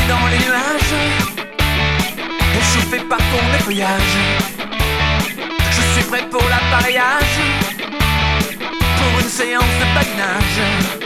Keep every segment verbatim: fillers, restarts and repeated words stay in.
dans les nuages, échauffé par ton effeuillage. Je suis prêt pour l'appareillage, pour une séance de badinage.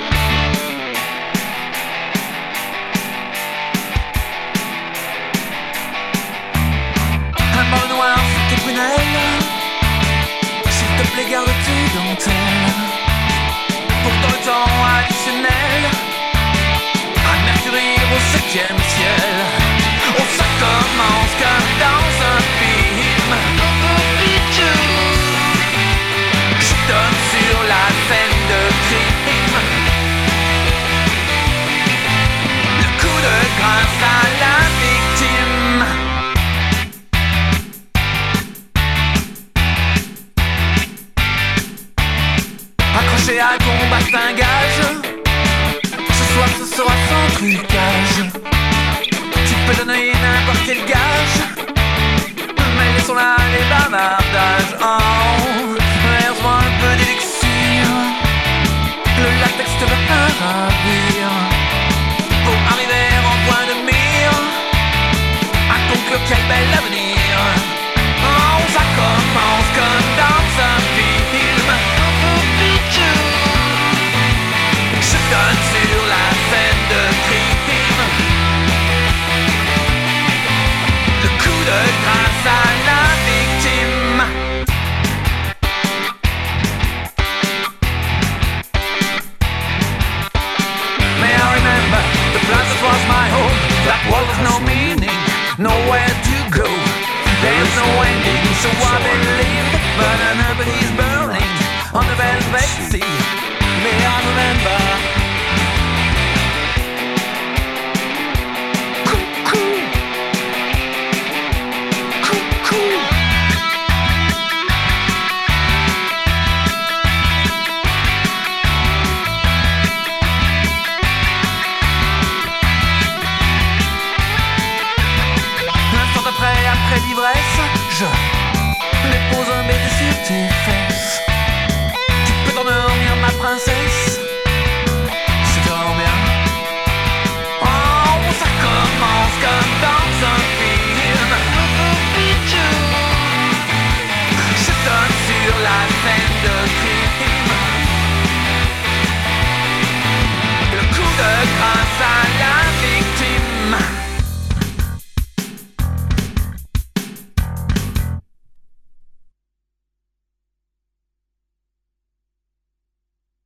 Un bord noir sur tes prunelles, s'il te plaît garde tes dentelles. Pourtant le temps additionnel, un mercury au septième ciel. Oh, ça commence comme dans un film. Je donne sur la scène de crime, le coup de grâce à la victime. Accroché à ton bastingage, ce soir ce sera sans trucage. Tu peux donner n'importe quel gage, mais laissons là les bavardages. Oh, verse-moi un peu d'élixir, le latex te va ravir. Pour arriver en point de mire, à conclure quel bel avenir. Oh, ça commence comme dans un film. Je donne sur la scène de crime, le coup de grâce à la victime. May I remember the place that was my home, that world has no meaning, nowhere to go. There's no ending, so I believe, but I know he's burning on the velvet sea. May I remember. Après l'ivresse, je dépose un baiser sur tes fesses. Tu peux t'endormir ma princesse.